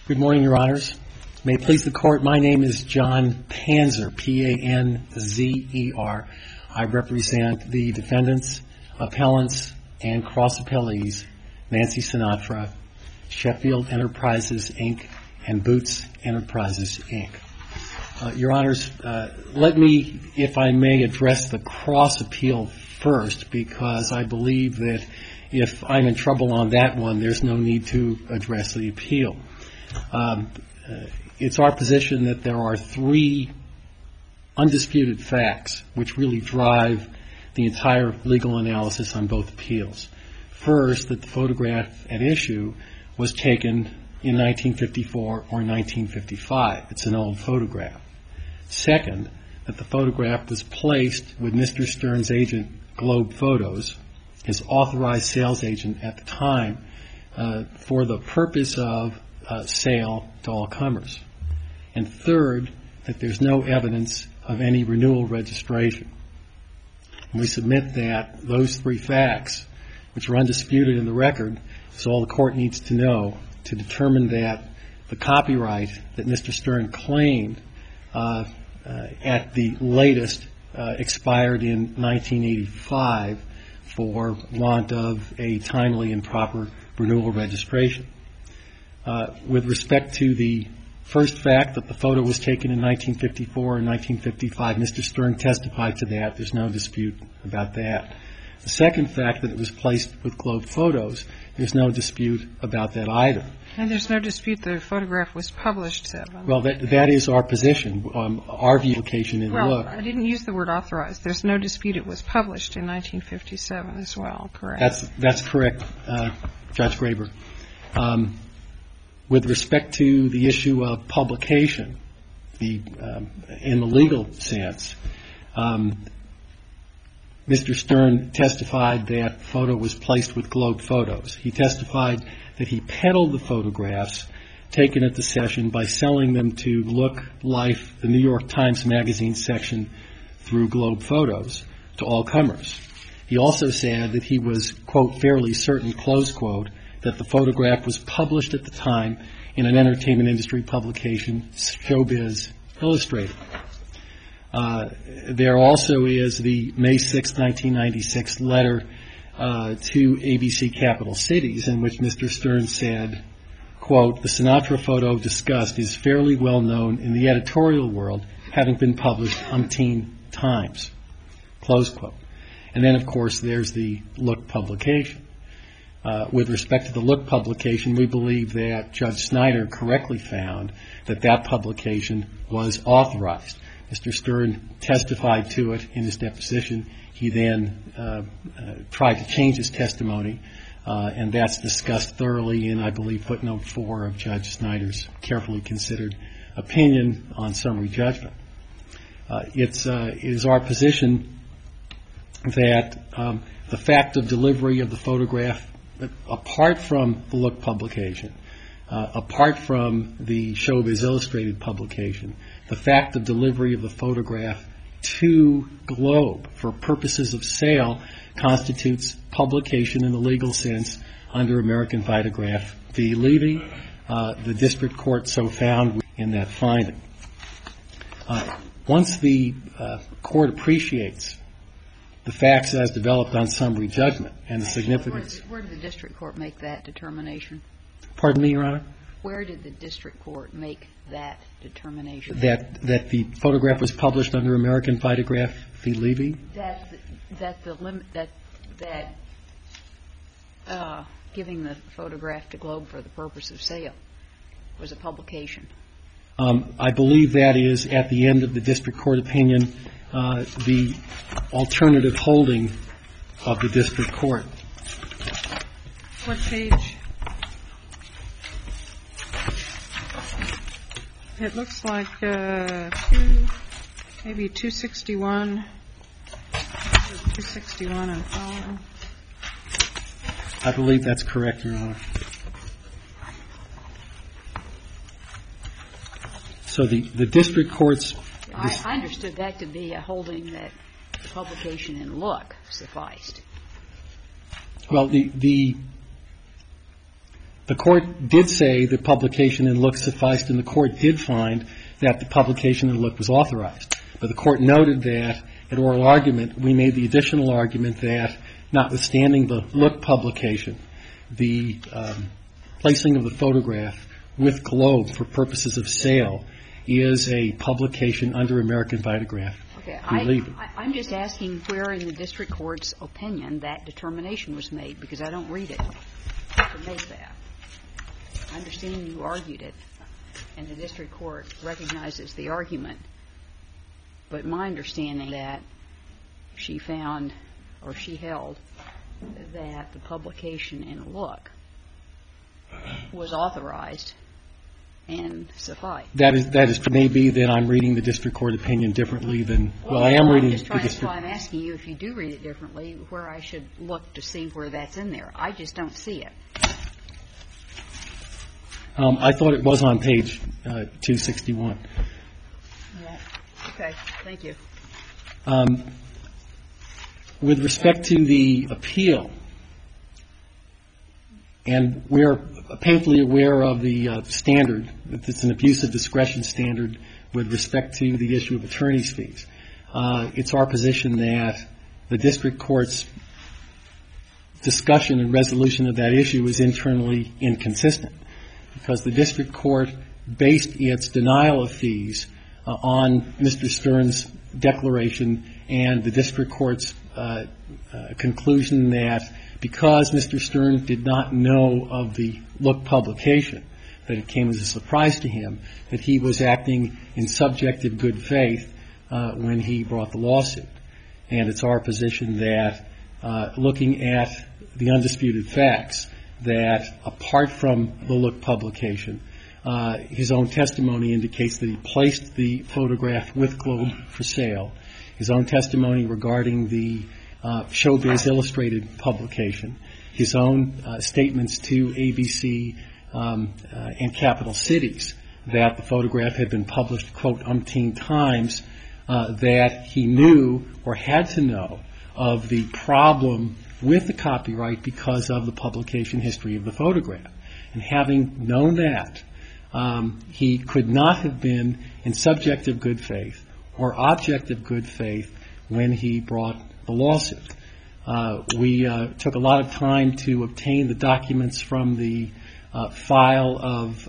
Good morning, Your Honors. May it please the Court, my name is John Panzer, P-A-N-Z-E-R. I represent the defendants, appellants, and cross-appellees, Nancy Sinatra, Sheffield Enterprises, Inc., and Boots Enterprises, Inc. Your Honors, let me, if I may, address the cross-appeal first, because I believe that if I'm in trouble on that one, there's no need to address the appeal. It's our position that there are three undisputed facts which really drive the entire legal analysis on both appeals. First, that the photograph at issue was taken in 1954 or 1955. It's an old photograph. Second, that the photograph was placed with Mr. Stern's agent, Globe Photos, his authorized sales agent at the time, for the purpose of sale to all comers. And third, that there's no evidence of any renewal registration. And we submit that those three facts, which are undisputed in the record, is all the Court needs to know to determine that the copyright that Mr. Stern claimed at the latest expired in 1985 for want of a timely and proper renewal registration. With respect to the first fact that the photo was taken in 1954 and 1955, Mr. Stern testified to that. There's no dispute about that. The second fact that it was placed with Globe Photos, there's no dispute about that either. And there's no dispute the photograph was published, Seven. Well, that is our position, our view location in the look. Well, I didn't use the word authorized. There's no dispute it was published in 1957 as well, correct? That's correct, Judge Graber. With respect to the issue of publication, in the legal sense, Mr. Stern testified that the photo was placed with Globe Photos. He testified that he peddled the photographs taken at the session by selling them to Look, Life, the New York Times Magazine section through Globe Photos to all comers. He also said that he was, quote, fairly certain, close quote, that the photograph was published at the time in an entertainment industry publication, Showbiz Illustrated. There also is the May 6, 1996 letter to ABC Capital Cities in which Mr. Stern said, quote, the Sinatra photo discussed is fairly well known in the editorial world, having been published umpteen times, close quote. And then, of course, there's the Look publication. With respect to the Look publication, we believe that Judge Snyder correctly found that that publication was authorized. Mr. Stern testified to it in his deposition. He then tried to change his testimony, and that's discussed thoroughly in, I believe, footnote 4 of Judge Snyder's carefully considered opinion on summary judgment. It is our position that the fact of delivery of the photograph, apart from the Look publication, apart from the Showbiz Illustrated publication, the fact of delivery of the photograph to Globe for purposes of sale constitutes publication in the legal sense under American Vitagraph v. Levy. The district court so found in that finding. Once the court appreciates the facts as developed on summary judgment and the significance. Where did the district court make that determination? Pardon me, Your Honor? Where did the district court make that determination? That the photograph was published under American Vitagraph v. Levy? That giving the photograph to Globe for the purpose of sale was a publication. I believe that is, at the end of the district court opinion, the alternative holding of the district court. What page? It looks like maybe 261. 261 and following. I believe that's correct, Your Honor. So the district court's... I understood that to be a holding that the publication in Look sufficed. Well, The court did say the publication in Look sufficed, and the court did find that the publication in Look was authorized. But the court noted that at oral argument, we made the additional argument that, notwithstanding the Look publication, the placing of the photograph with Globe for purposes of sale is a publication under American Vitagraph. Okay. Leave it. I'm just asking where in the district court's opinion that determination was made, because I don't read it to make that. I understand you argued it, and the district court recognizes the argument. But my understanding that she found, or she held, that the publication in Look was authorized and sufficed. That is maybe that I'm reading the district court opinion differently than, well, I am reading the district. That's why I'm asking you, if you do read it differently, where I should look to see where that's in there. I just don't see it. I thought it was on page 261. Yeah. Okay. Thank you. With respect to the appeal, and we're painfully aware of the standard, that it's an abuse of discretion standard with respect to the issue of attorney's fees. It's our position that the district court's discussion and resolution of that issue is internally inconsistent, because the district court based its denial of fees on Mr. Stern's declaration and the district court's conclusion that because Mr. Stern did not know of the Look publication, that it came as a surprise to him that he was acting in subjective good faith when he brought the lawsuit. And it's our position that looking at the undisputed facts, that apart from the Look publication, his own testimony indicates that he placed the photograph with Globe for sale. His own testimony regarding the Showbiz Illustrated publication, his own statements to ABC and Capital Cities that the photograph had been published, quote, umpteen times, that he knew or had to know of the problem with the copyright because of the publication history of the photograph. And having known that, he could not have been in subjective good faith or objective good faith when he brought the lawsuit. We took a lot of time to obtain the documents from the file of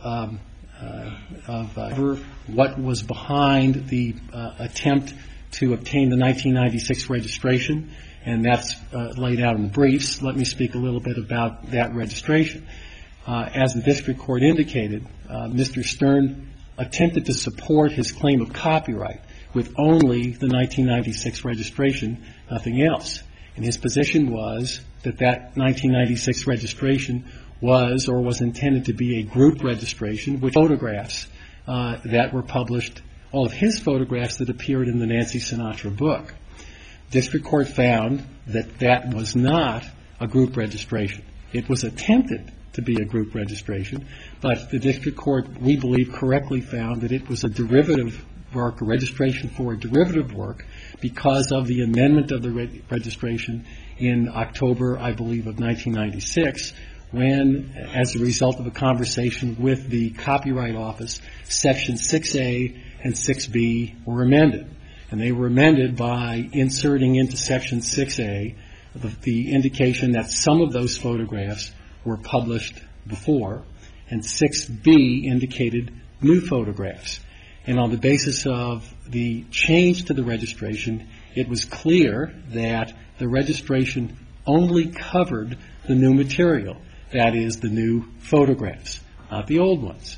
what was behind the attempt to obtain the 1996 registration, and that's laid out in the briefs. Let me speak a little bit about that registration. As the district court indicated, Mr. Stern attempted to support his claim of copyright with only the 1996 registration, nothing else. And his position was that that 1996 registration was or was intended to be a group registration with photographs that were published, all of his photographs that appeared in the Nancy Sinatra book. District court found that that was not a group registration. It was attempted to be a group registration, but the district court, we believe, correctly found that it was a derivative work, a registration for a derivative work, because of the amendment of the registration in October, I believe, of 1996, when, as a result of a conversation with the Copyright Office, Section 6A and 6B were amended. And they were amended by inserting into Section 6A the indication that some of those photographs were published before, and 6B indicated new photographs. And on the basis of the change to the registration, it was clear that the registration only covered the new material, that is, the new photographs, not the old ones.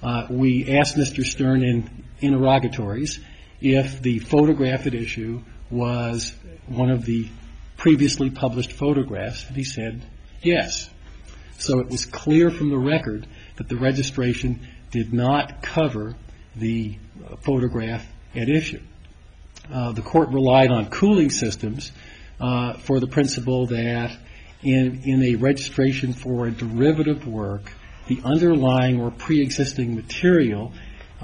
We asked Mr. Stern in interrogatories if the photograph at issue was one of the previously published photographs, and he said yes. So it was clear from the record that the registration did not cover the photograph at issue. The court relied on cooling systems for the principle that in a registration for a derivative work, the underlying or pre-existing material,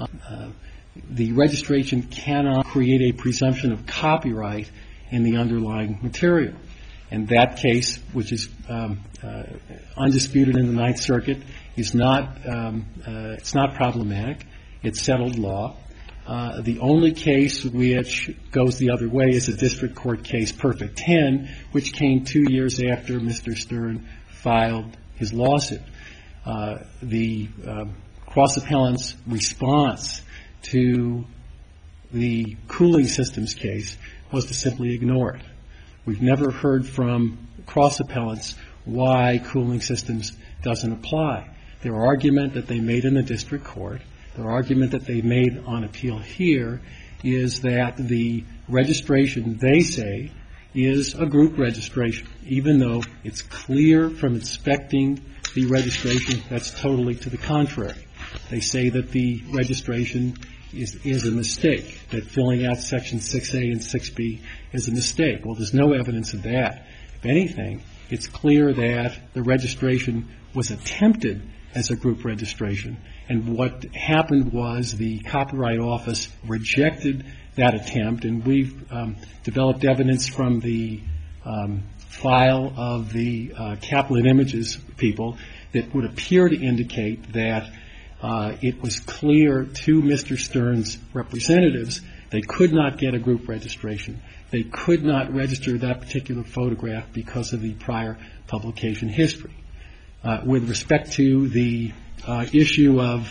the registration cannot create a presumption of copyright in the underlying material. And that case, which is undisputed in the Ninth Circuit, is not it's not problematic. It's settled law. The only case which goes the other way is a district court case, Perfect 10, which came 2 years after Mr. Stern filed his lawsuit. The cross-appellant's response to the cooling systems case was to simply ignore it. We've never heard from cross-appellants why cooling systems doesn't apply. Their argument that they made in the district court, their argument that they made on appeal here, is that the registration, they say, is a group registration, even though it's clear from inspecting the registration that's totally to the contrary. They say that the registration is a mistake, that filling out Section 6A and 6B is a mistake. Well, there's no evidence of that. If anything, it's clear that the registration was attempted as a group registration, and what happened was the Copyright Office rejected that attempt, and we've developed evidence from the file of the Kaplan Images people that would appear to indicate that it was clear to Mr. Stern's representatives they could not get a group registration. They could not register that particular photograph because of the prior publication history. With respect to the issue of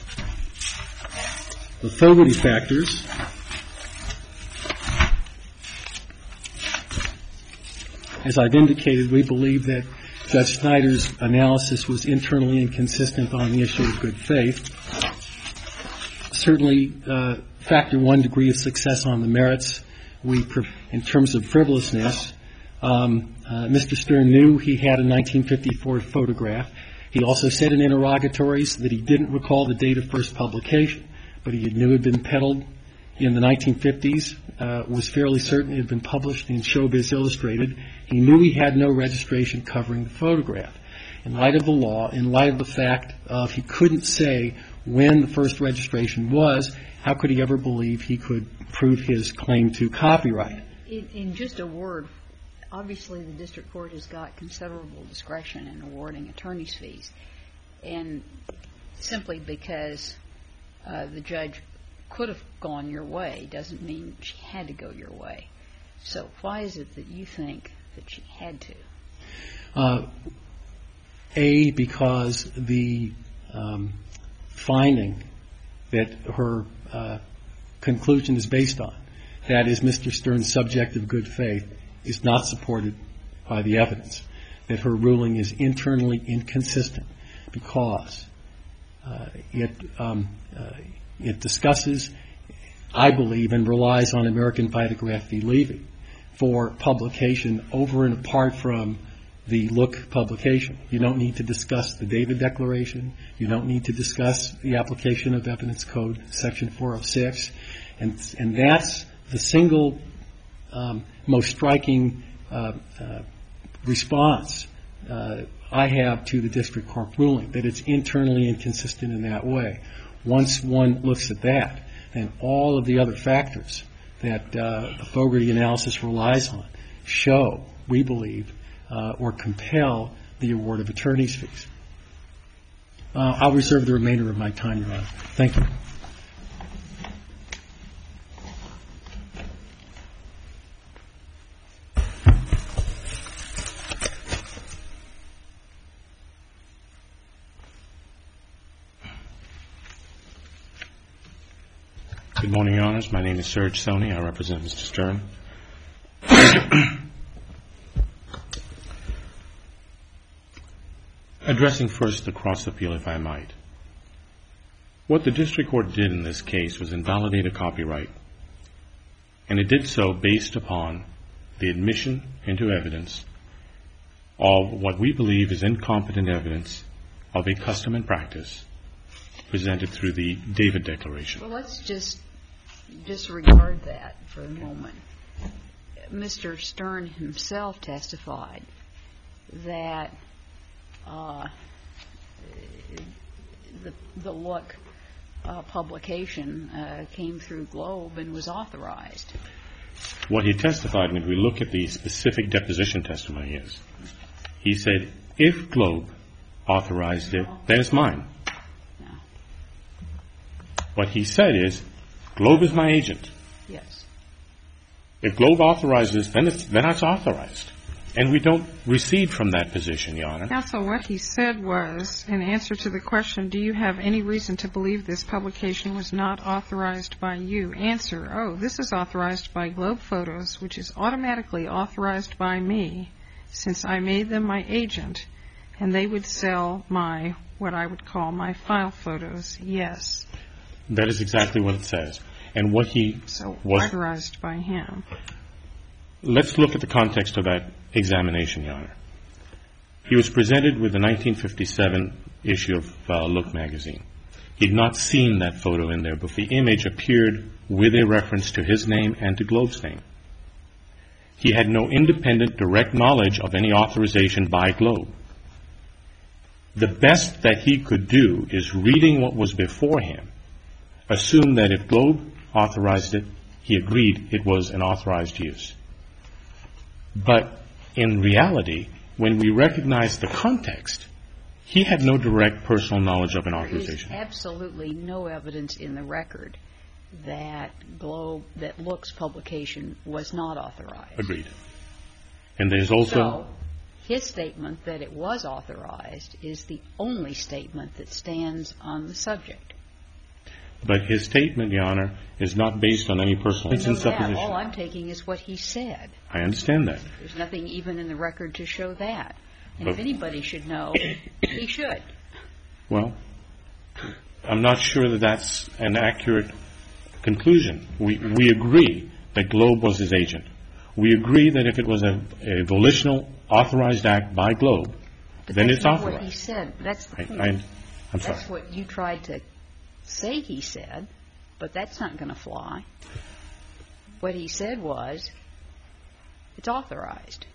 the Fogarty factors, as I've indicated, we believe that Judge Snyder's analysis was internally inconsistent on the issue of good faith. Certainly, factor one, degree of success on the merits. In terms of frivolousness, Mr. Stern knew he had a 1954 photograph. He also said in interrogatories that he didn't recall the date of first publication, but he knew it had been peddled in the 1950s, was fairly certain it had been published in Showbiz Illustrated. He knew he had no registration covering the photograph. In light of the law, in light of the fact of he couldn't say when the first registration was, how could he ever believe he could prove his claim to copyright? In just a word, obviously the district court has got considerable discretion in awarding attorney's fees, and simply because the judge could have gone your way doesn't mean she had to go your way. So why is it that you think that she had to? Because the finding that her conclusion is based on, that is Mr. Stern's subjective good faith, is not supported by the evidence. That her ruling is internally inconsistent because it discusses, I believe, and relies on American Vitagraph v. Levy for publication over and apart from the Look publication. You don't need to discuss the David Declaration. You don't need to discuss the application of Evidence Code Section 406. And that's the single most striking response I have to the district court ruling, that it's internally inconsistent in that way. Once one looks at that, then all of the other factors that the Fogarty analysis relies on show, we believe, or compel the award of attorney's fees. I'll reserve the remainder of my time, Your Honor. Thank you. Good morning, Your Honors. My name is Serge Soni. I represent Mr. Stern. Addressing first the cross appeal, if I might. What the district court did in this case was invalidate a copyright, and it did so based upon the admission into evidence of what we believe is incompetent evidence of a custom and practice presented through the David Declaration. Well, let's just disregard that for a moment. Mr. Stern himself testified that the Look publication came through Globe and was authorized. What he testified, and if we look at the specific deposition testimony is, he said, if Globe authorized it, then it's mine. No. What he said is, Globe is my agent. Yes. If Globe authorizes, then it's authorized. And we don't recede from that position, Your Honor. Counsel, what he said was, in answer to the question, do you have any reason to believe this publication was not authorized by you? Answer, oh, this is authorized by Globe Photos, which is automatically authorized by me, since I made them my agent, and they would sell my, what I would call my file photos. Yes. That is exactly what it says. And what he So was... authorized by him. Let's look at the context of that examination, Your Honor. He was presented with the 1957 issue of Look magazine. He had not seen that photo in there, but the image appeared with a reference to his name and to Globe's name. He had no independent, direct knowledge of any authorization by Globe. The best that he could do is, reading what was before him, assume that if Globe authorized it, he agreed it was an authorized use. But in reality, when we recognize the context, he had no direct personal knowledge of an authorization. There is absolutely no evidence in the record that that Look's publication was not authorized. Agreed. And there's also... So his statement that it was authorized is the only statement that stands on the subject. But his statement, Your Honor, is not based on any personal supposition. All I'm taking is what he said. I understand that. There's nothing even in the record to show that. And if anybody should know, he should. Well, I'm not sure that that's an accurate conclusion. We agree that Globe was his agent. We agree that if it was a volitional authorized act by Globe, then it's authorized. That's not what he said. That's the point. I'm sorry. That's what you tried to say he said, but that's not going to fly. What he said was, it's authorized.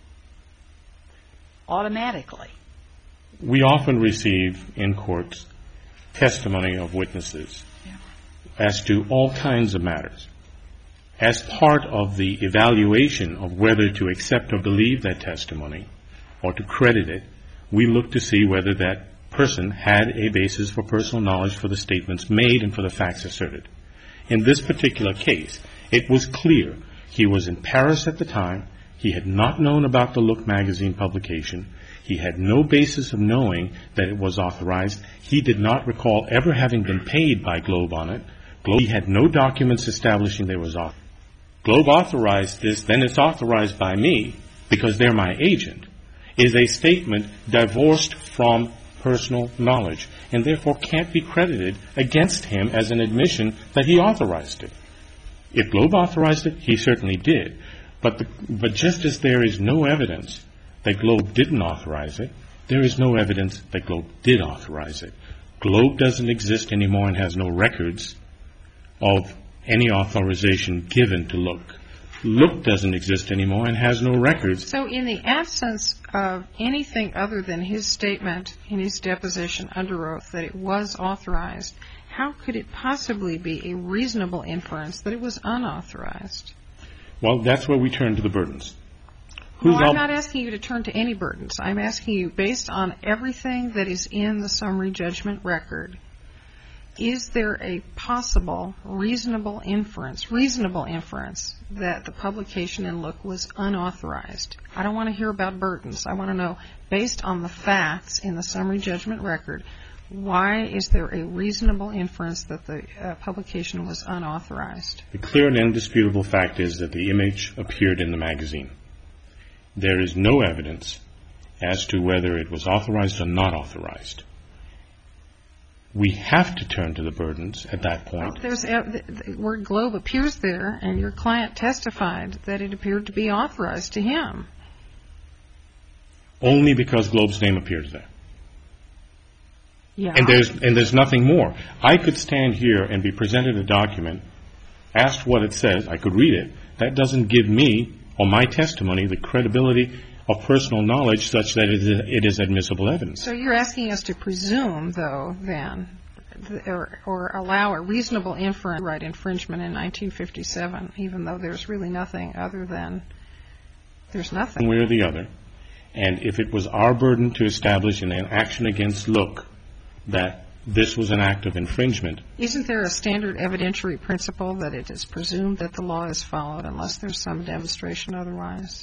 Automatically. We often receive in courts testimony of witnesses as to all kinds of matters. As part of the evaluation of whether to accept or believe that testimony or to credit it, we look to see whether that person had a basis for personal knowledge for the statements made and for the facts asserted. In this particular case, it was clear he was in Paris at the time. He had not known about the Look magazine publication. He had no basis of knowing that it was authorized. He did not recall ever having been paid by Globe on it. He had no documents establishing there was authorized. Globe authorized this, then it's authorized by me because they're my agent, is a statement divorced from personal knowledge and therefore can't be credited against him as an admission that he authorized it. If Globe authorized it, he certainly did. But just as there is no evidence that Globe didn't authorize it, there is no evidence that Globe did authorize it. Globe doesn't exist anymore and has no records of any authorization given to Look. Look doesn't exist anymore and has no records. So in the absence of anything other than his statement in his deposition under oath that it was authorized, how could it possibly be a reasonable inference that it was unauthorized? Well, that's where we turn to the burdens. No, I'm not asking you to turn to any burdens. I'm asking you, based on everything that is in the summary judgment record, is there a possible reasonable inference that the publication in Look was unauthorized? I don't want to hear about burdens. I want to know, based on the facts in the summary judgment record, why is there a reasonable inference that the publication was unauthorized? The clear and indisputable fact is that the image appeared in the magazine. There is no evidence as to whether it was authorized or not authorized. We have to turn to the burdens at that point. The word Globe appears there, and your client testified that it appeared to be authorized to him. Only because Globe's name appears there. Yeah. And there's nothing more. I could stand here and be presented a document, asked what it says, I could read it. That doesn't give me, or my testimony, the credibility of personal knowledge such that it is admissible evidence. So you're asking us to presume, though, then, or allow a reasonable inference right infringement in 1957, even though there's really nothing other than there's nothing. One way or the other. And if it was our burden to establish in an action against Look that this was an act of infringement. Isn't there a standard evidentiary principle that it is presumed that the law is followed unless there's some demonstration otherwise?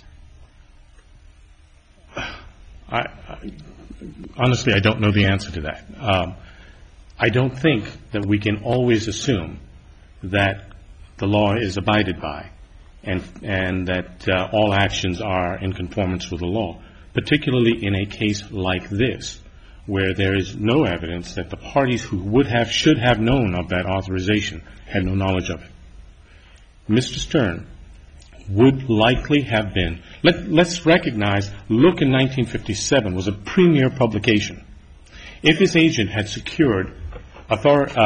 Honestly, I don't know the answer to that. I don't think that we can always assume that the law is abided by and that all actions are in conformance with the law, particularly in a case like this, where there is no evidence that the parties who should have known of that authorization had no knowledge of it. Mr. Stern would likely have been, let's recognize, Look in 1957 was a premier publication. If his agent had secured a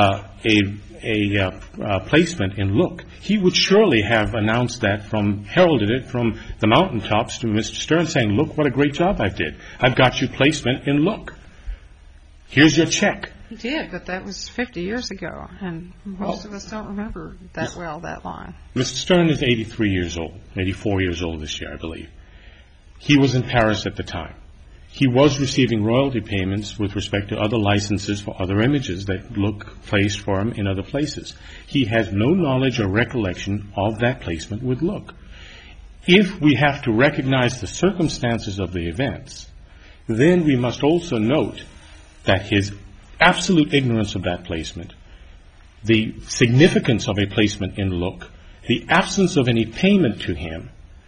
placement in Look, he would surely have announced that heralded it from the mountaintops to Mr. Stern saying, look what a great job I did. I've got you placement in Look. Here's your check. He did, but that was 50 years ago, and most of us don't remember that long. Mr. Stern is 83 years old, 84 years old this year, I believe. He was in Paris at the time. He was receiving royalty payments with respect to other licenses for other images that Look placed for him in other places. He has no knowledge or recollection of that placement with Look. If we have to recognize the circumstances of the events, then we must also note that his absolute ignorance of that placement, the significance of a placement in Look, the absence of any payment to him,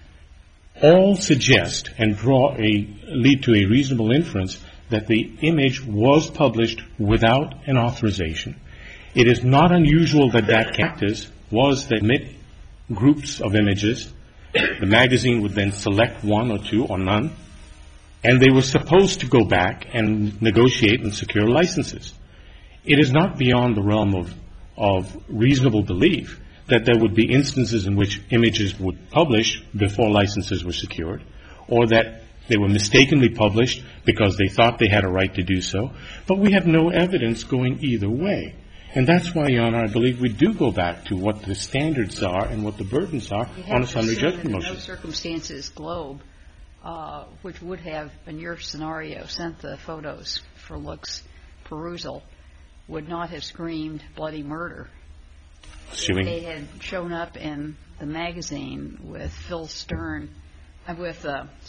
all suggest and lead to a reasonable inference that the image was published without an authorization. It is not unusual that practice was to admit groups of images. The magazine would then select one or two or none, and they were supposed to go back and negotiate and secure licenses. It is not beyond the realm of reasonable belief that there would be instances in which images would publish before licenses were secured, or that they were mistakenly published because they thought they had a right to do so. But we have no evidence going either way. And that's why, Your Honor, I believe we do go back to what the standards are and what the burdens are on a summary judgment motion. In those circumstances, Globe, which would have, in your scenario, sent the photos for Look's perusal, would not have screamed bloody murder. Assuming they had shown up in the magazine with Phil Stern, with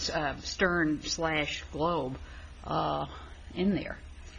Stern/Globe in there.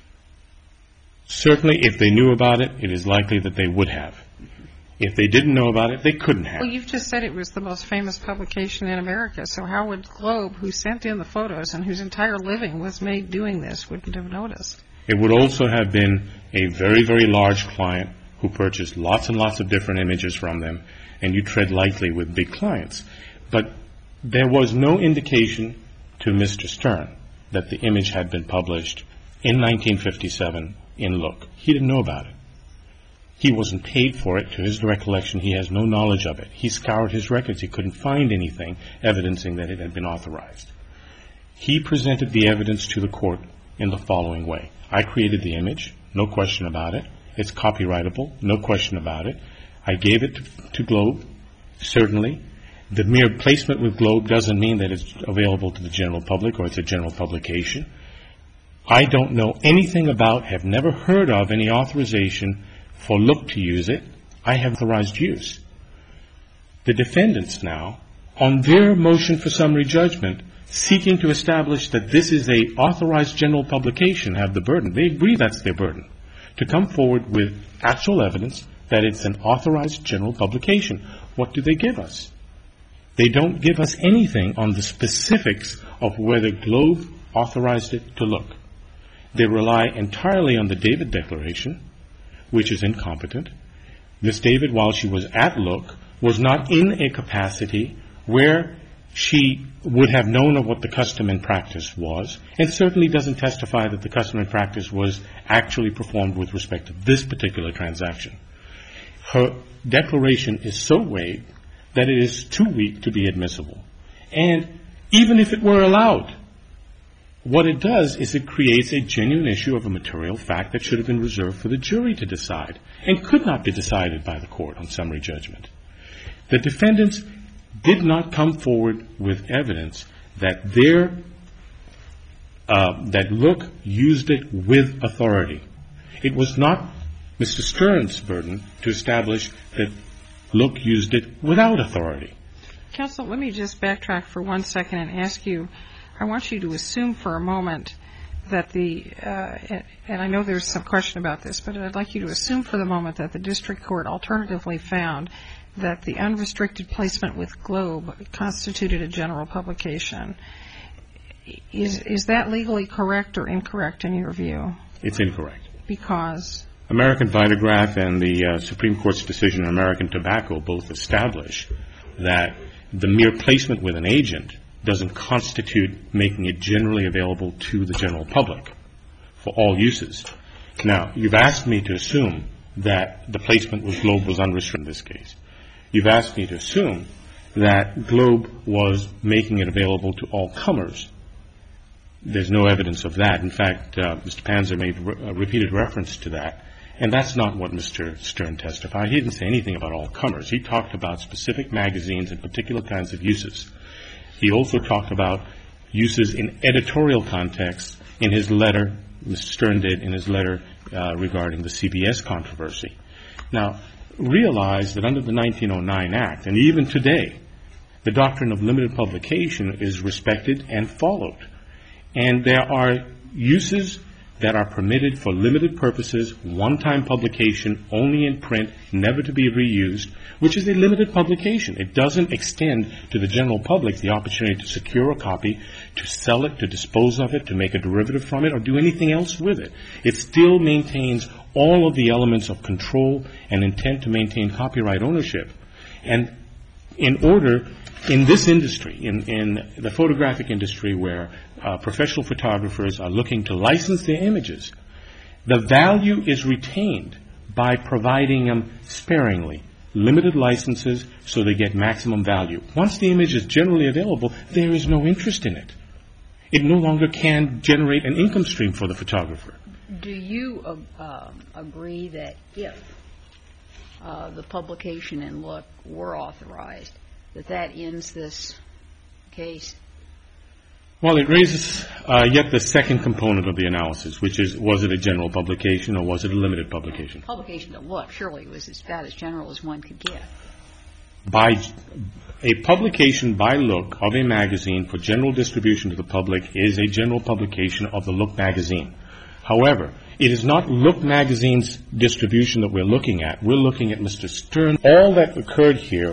Certainly, if they knew about it, it is likely that they would have. If they didn't know about it, they couldn't have. Well, you've just said it was the most famous publication in America, so how would Globe, who sent in the photos and whose entire living was made doing this, wouldn't have noticed? It would also have been a very, very large client who purchased lots and lots of different images from them, and you tread lightly with big clients. But there was no indication to Mr. Stern that the image had been published in 1957 in Look. He didn't know about it. He wasn't paid for it. To his recollection, he has no knowledge of it. He scoured his records. He couldn't find anything evidencing that it had been authorized. He presented the evidence to the court in the following way. I created the image, no question about it. It's copyrightable, no question about it. I gave it to Globe, certainly. The mere placement with Globe doesn't mean that it's available to the general public or it's a general publication. I don't know anything about, have never heard of any authorization for Look to use it. I have authorized use. The defendants now, on their motion for summary judgment, seeking to establish that this is a authorized general publication, have the burden. They agree that's their burden, to come forward with actual evidence that it's an authorized general publication. What do they give us? They don't give us anything on the specifics of whether Globe authorized it to Look. They rely entirely on the David Declaration, which is incompetent. Miss David, while she was at Look, was not in a capacity where she would have known of what the custom and practice was, and certainly doesn't testify that the custom and practice was actually performed with respect to this particular transaction. Her declaration is so vague that it is too weak to be admissible. And even if it were allowed, what it does is it creates a genuine issue of a material fact that should have been reserved for the jury to decide and could not be decided by the court on summary judgment. The defendants did not come forward with evidence that that Look used it with authority. It was not Mr. Stern's burden to establish that Look used it without authority. Counsel, let me just backtrack for 1 second and ask you, I want you to assume for a moment that and I know there's some question about this, but I'd like you to assume for the moment that the district court alternatively found that the unrestricted placement with Globe constituted a general publication. Is that legally correct or incorrect in your view? It's incorrect. Because? American Vitagraph and the Supreme Court's decision in American Tobacco both establish that the mere placement with an agent doesn't constitute making it generally available to the general public for all uses. Now, you've asked me to assume that the placement with Globe was unrestricted in this case. You've asked me to assume that Globe was making it available to all comers. There's no evidence of that. In fact, Mr. Panzer made repeated reference to that, and that's not what Mr. Stern testified. He didn't say anything about all comers. He talked about specific magazines and particular kinds of uses. He also talked about uses in editorial context in his letter, Mr. Stern did in his letter regarding the CBS controversy. Now, realize that under the 1909 Act, and even today, the doctrine of limited publication is respected and followed. And there are uses that are permitted for limited purposes, one-time publication, only in print, never to be reused, which is a limited publication. It doesn't extend to the general public the opportunity to secure a copy, to sell it, to dispose of it, to make a derivative from it, or do anything else with it. It still maintains all of the elements of control and intent to maintain copyright ownership. And in order, in this industry, in the photographic industry where professional photographers are looking to license their images, the value is retained by providing them sparingly, limited licenses so they get maximum value. Once the image is generally available, there is no interest in it. It no longer can generate an income stream for the photographer. Do you agree that if the publication and Look were authorized, that ends this case? Well, it raises yet the second component of the analysis, which is, was it a general publication or was it a limited publication? Publication to Look surely was about as general as one could get. By a publication by Look of a magazine for general distribution to the public is a general publication of the Look magazine. However, it is not Look magazine's distribution that we're looking at. We're looking at Mr. Stern. All that occurred here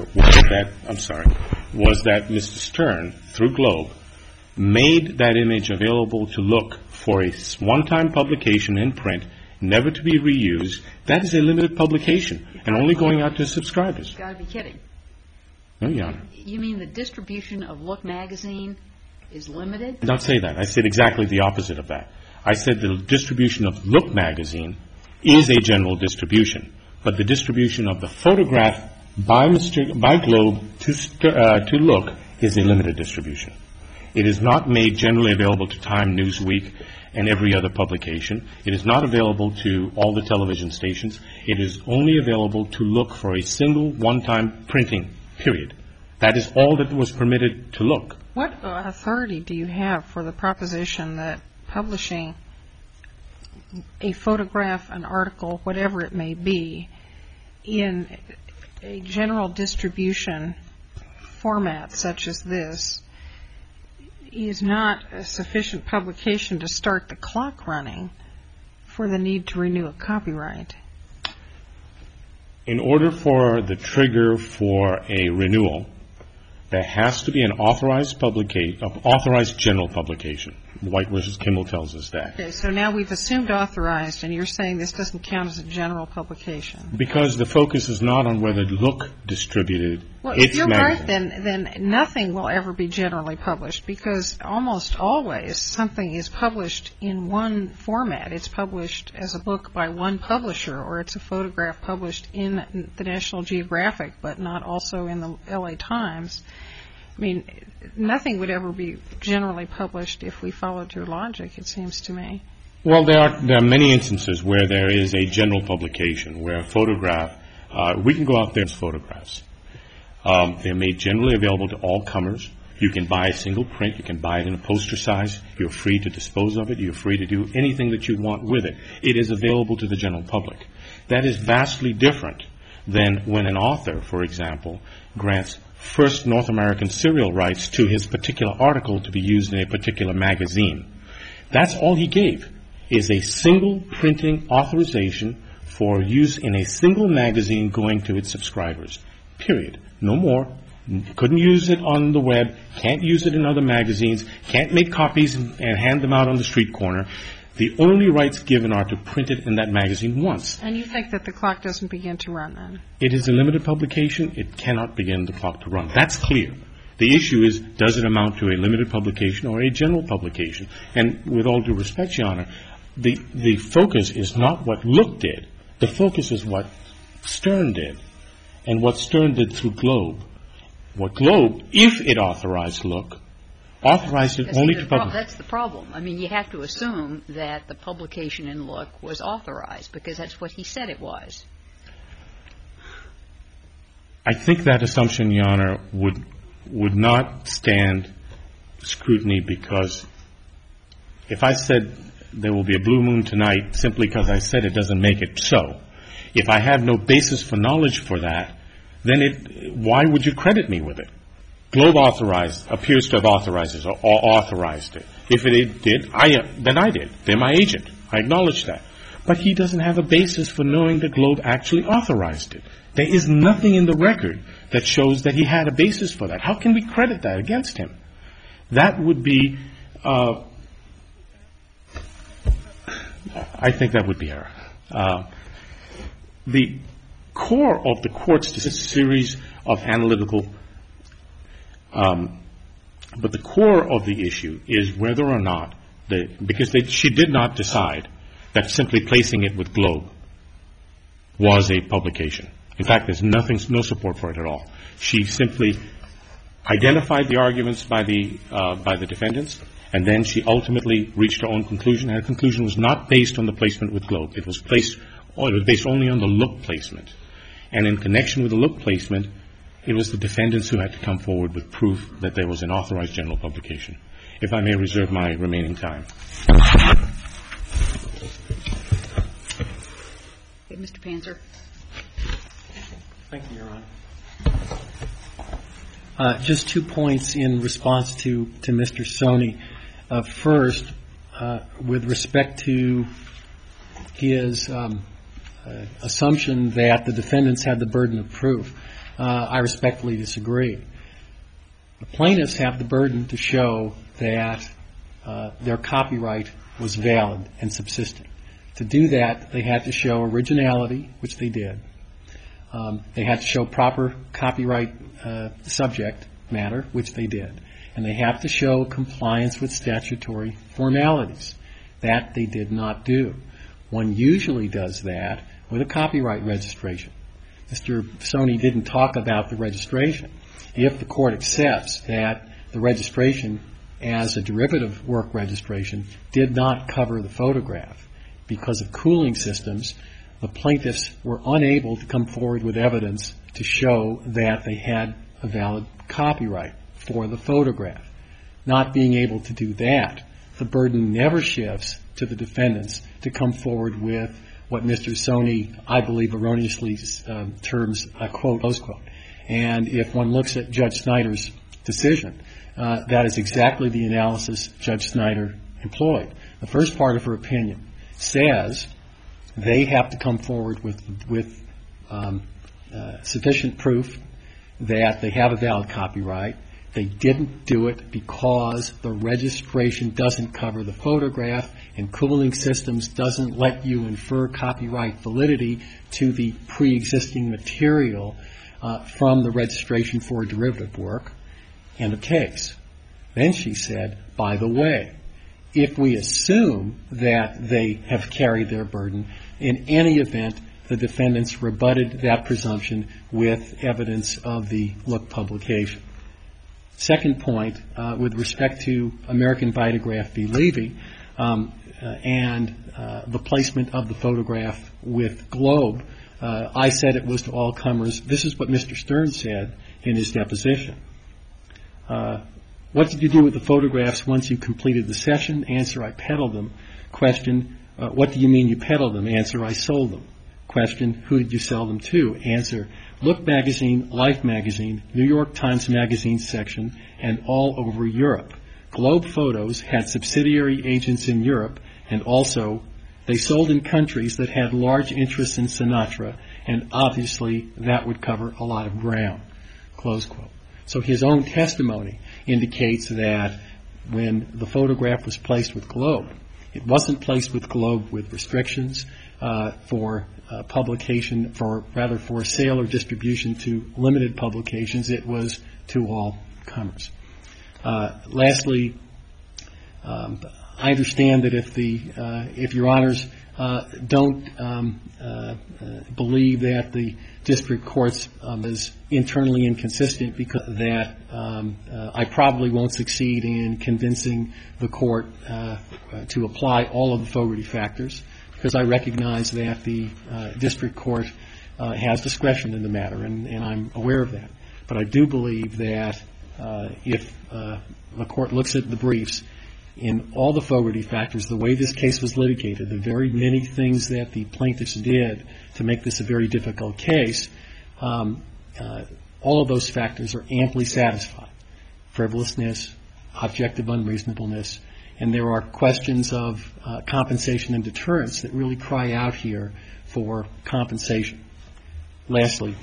was that Mr. Stern, through Globe, made that image available to Look for a one-time publication in print, never to be reused. That is a limited publication and only going out to subscribers. You've got to be kidding. No, Your Honor. You mean the distribution of Look magazine is limited? I did not say that. I said exactly the opposite of that. I said the distribution of Look magazine is a general distribution, but the distribution of the photograph by Globe to Look is a limited distribution. It is not made generally available to Time, Newsweek, and every other publication. It is not available to all the television stations. It is only available to Look for a single one-time printing, period. That is all that was permitted to Look. What authority do you have for the proposition that publishing a photograph, an article, whatever it may be, in a general distribution format such as this is not a sufficient publication to start the clock running for the need to renew a copyright? In order for the trigger for a renewal, there has to be an authorized general publication. White v. Kimball tells us that. Okay, so now we've assumed authorized, and you're saying this doesn't count as a general publication. Because the focus is not on whether Look distributed well, its if you're magazine. right, then nothing will ever be generally published, because almost always something is published in one format. It's published as a book by one publisher, or it's a photograph published in the National Geographic, but not also in the LA Times. mean, nothing would ever be generally published if we followed your logic, it seems to me. Well, there are many instances where there is a general publication, where a photograph, we can go out there as photographs. They're made generally available to all comers. You can buy a single print. You can buy it in a poster size. You're free to dispose of it. You're free to do anything that you want with it. It is available to the general public. That is vastly different than when an author, for example, grants first North American serial rights to his particular article to be used in a particular magazine. That's all he gave, is a single printing authorization for use in a single magazine going to its subscribers. Period. No more. Couldn't use it on the web, can't use it in other magazines, can't make copies and hand them out on the street corner. The only rights given are to print it in that magazine once. And you think that the clock doesn't begin to run then? It is a limited publication. It cannot begin the clock to run. That's clear. The issue is, does it amount to a limited publication or a general publication? And with all due respect, Your Honor, the focus is not what Look did. The focus is what Stern did, and what Stern did through Globe. What Globe, if it authorized Look, authorized it only to publish. That's the problem. I mean, you have to assume that the publication in Look was authorized, because that's what he said it was. I think that assumption, Your Honor, would not stand scrutiny, because if I said there will be a blue moon tonight simply because I said it doesn't make it so, if I have no basis for knowledge for that, then why would you credit me with it? Globe appears to have authorized it, or authorized it. If it did, then I did. They're my agent. I acknowledge that. But he doesn't have a basis for knowing that Globe actually authorized it. There is nothing in the record that shows that he had a basis for that. How can we credit that against him? That would be, I think that would be error. The core of the court's is a series of analytical, but the core of the issue is whether or not, because she did not decide that simply placing it with Globe was a publication. In fact, there's no support for it at all. She simply identified the arguments by the defendants, and then she ultimately reached her own conclusion. And her conclusion was not based on the placement with Globe. It was based only on the Look placement. And in connection with the Look placement, it was the defendants who had to come forward with proof that there was an authorized general publication. If I may reserve my remaining time. Okay, Mr. Panzer. Thank you, Your Honor. Just 2 points in response to Mr. Soni. First, with respect to his assumption that the defendants had the burden of proof, I respectfully disagree. The plaintiffs have the burden to show that their copyright was valid and subsistent. To do that, they had to show originality, which they did. They had to show proper copyright subject matter, which they did. And they have to show compliance with statutory formalities. That they did not do. One usually does that with a copyright registration. Mr. Soni didn't talk about the registration. If the court accepts that the registration as a derivative work registration did not cover the photograph because of cooling systems, the plaintiffs were unable to come forward with evidence to show that they had a valid copyright for the photograph. Not being able to do that, the burden never shifts to the defendants to come forward with what Mr. Soni, I believe, erroneously terms a quote, close quote. And if one looks at Judge Snyder's decision, that is exactly the analysis Judge Snyder employed. The first part of her opinion says they have to come forward with sufficient proof that they have a valid copyright. They didn't do it because the registration doesn't cover the photograph and cooling systems doesn't let you infer copyright validity to the pre-existing material from the registration for derivative work. End of case. Then she said, by the way, if we assume that they have carried their burden, in any event, the defendants rebutted that presumption with evidence of the Look publication. Second point, with respect to American Vitagraph v. Levy and the placement of the photograph with Globe, I said it was to all comers. This is what Mr. Stern said in his deposition. What did you do with the photographs once you completed the session? Answer, I peddled them. Question, what do you mean you peddled them? Answer, I sold them. Question, who did you sell them to? Answer, Look Magazine, Life Magazine, New York Times Magazine section, and all over Europe. Globe Photos had subsidiary agents in Europe, and also they sold in countries that had large interests in Sinatra, and obviously that would cover a lot of ground. Close quote. So his own testimony indicates that when the photograph was placed with Globe, it wasn't placed with Globe with restrictions for publication, for sale or distribution to limited publications. It was to all comers. Lastly, I understand that if Your Honors don't believe that the district courts is internally inconsistent, because that I probably won't succeed in convincing the court to apply all of the Fogarty factors, because I recognize that the district court has discretion in the matter, and I'm aware of that. But I do believe that if the court looks at the briefs, in all the Fogarty factors, the way this case was litigated, the very many things that the plaintiffs did to make this a very difficult case, all of those factors are amply satisfied. Frivolousness, objective unreasonableness, and there are questions of compensation and deterrence that really cry out here for compensation. Lastly,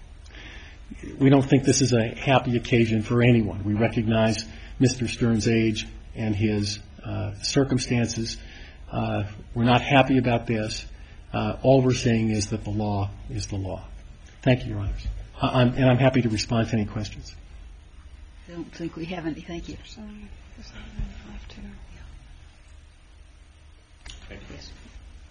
we don't think this is a happy occasion for anyone. We recognize Mr. Stern's age and his circumstances. We're not happy about this. All we're saying is that the law is the law. Thank you, Your Honors. And I'm happy to respond to any questions. I don't think we have any. Thank you. Thank you. Yes.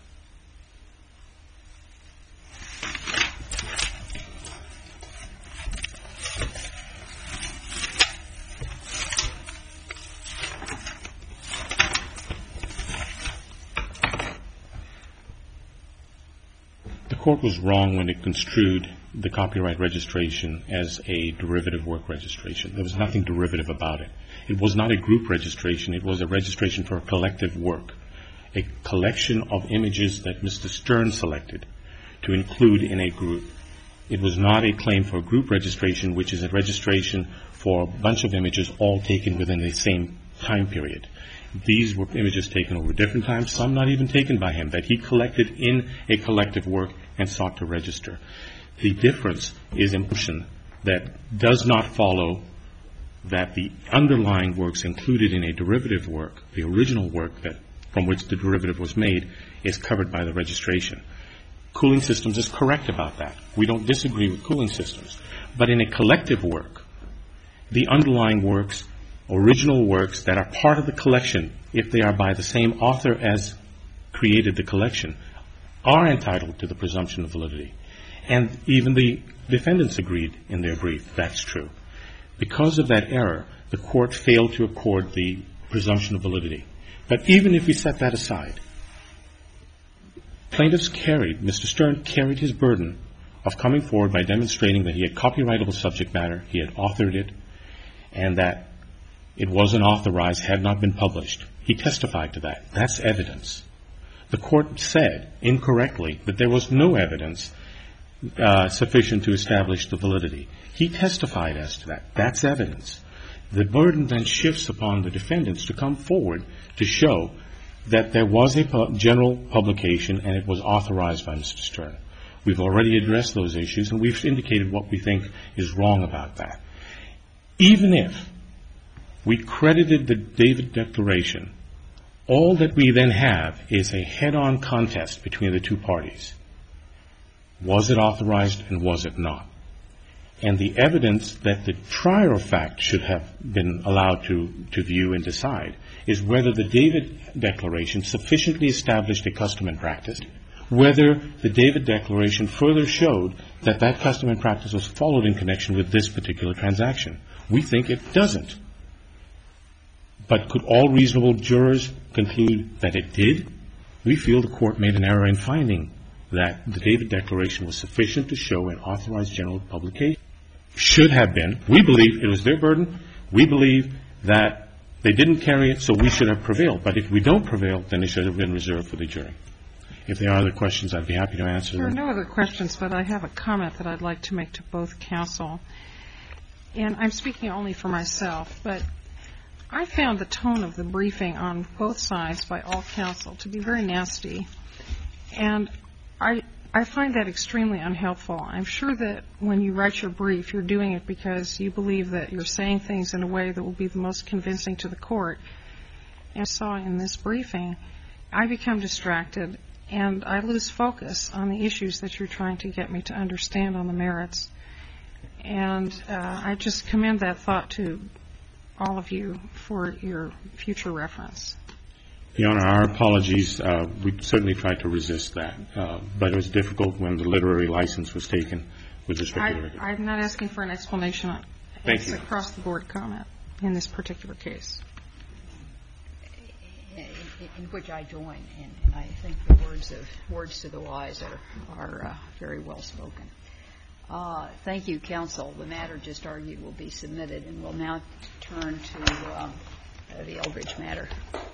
The court was wrong when it construed the copyright registration as a derivative work registration. There was nothing derivative about it. It was not a group registration. It was a registration for a collective work, a collection of images that Mr. Stern selected to include in a group. It was not a claim for a group registration, which is a registration for a bunch of images all taken within the same time period. These were images taken over different times, some not even taken by him, that he collected in a collective work and sought to register. The difference is impression that does not follow that the underlying works included in a derivative work, the original work from which the derivative was made, is covered by the registration. Cooling Systems is correct about that. We don't disagree with Cooling Systems. But in a collective work, the underlying works, original works that are part of the collection, if they are by the same author as created the collection, are entitled to the presumption of validity. And even the defendants agreed in their brief that's true. Because of that error, the court failed to accord the presumption of validity. But even if we set that aside, Mr. Stern carried his burden of coming forward by demonstrating that he had copyrightable subject matter, he had authored it, and that it wasn't authorized, had not been published. He testified to that. That's evidence. The court said incorrectly that there was no evidence sufficient to establish the validity. He testified as to that. That's evidence. The burden then shifts upon the defendants to come forward to show that there was a general publication and it was authorized by Mr. Stern. We've already addressed those issues, and we've indicated what we think is wrong about that. Even if we credited the David Declaration, all that we then have is a head-on contest between the two parties. Was it authorized and was it not? And the evidence that the trier of fact should have been allowed to view and decide is whether the David Declaration sufficiently established a custom and practice, whether the David Declaration further showed that that custom and practice was followed in connection with this particular transaction, We think it doesn't. But could all reasonable jurors conclude that it did? We feel the Court made an error in finding that the David Declaration was sufficient to show an authorized general publication. Should have been. We believe it was their burden. We believe that they didn't carry it, so we should have prevailed. But if we don't prevail, then it should have been reserved for the jury. If there are other questions, I'd be happy to answer them. There are no other questions, but I have a comment that I'd like to make to both counsel. And I'm speaking only for myself, but I found the tone of the briefing on both sides by all counsel to be very nasty. And I find that extremely unhelpful. I'm sure that when you write your brief, you're doing it because you believe that you're saying things in a way that will be the most convincing to the Court. And I saw in this briefing, I become distracted and I lose focus on the issues that you're trying to get me to understand on the merits. And I just commend that thought to all of you for your future reference. Your Honor, our apologies. We certainly tried to resist that. But it was difficult when the literary license was taken with respect to the record. I'm not asking for an explanation. Thank you. It's across-the-board comment in this particular case. In which I join, and I think the words to the wise are very well spoken. Thank you, counsel. The matter just argued will be submitted, and we'll now turn to the Eldridge matter.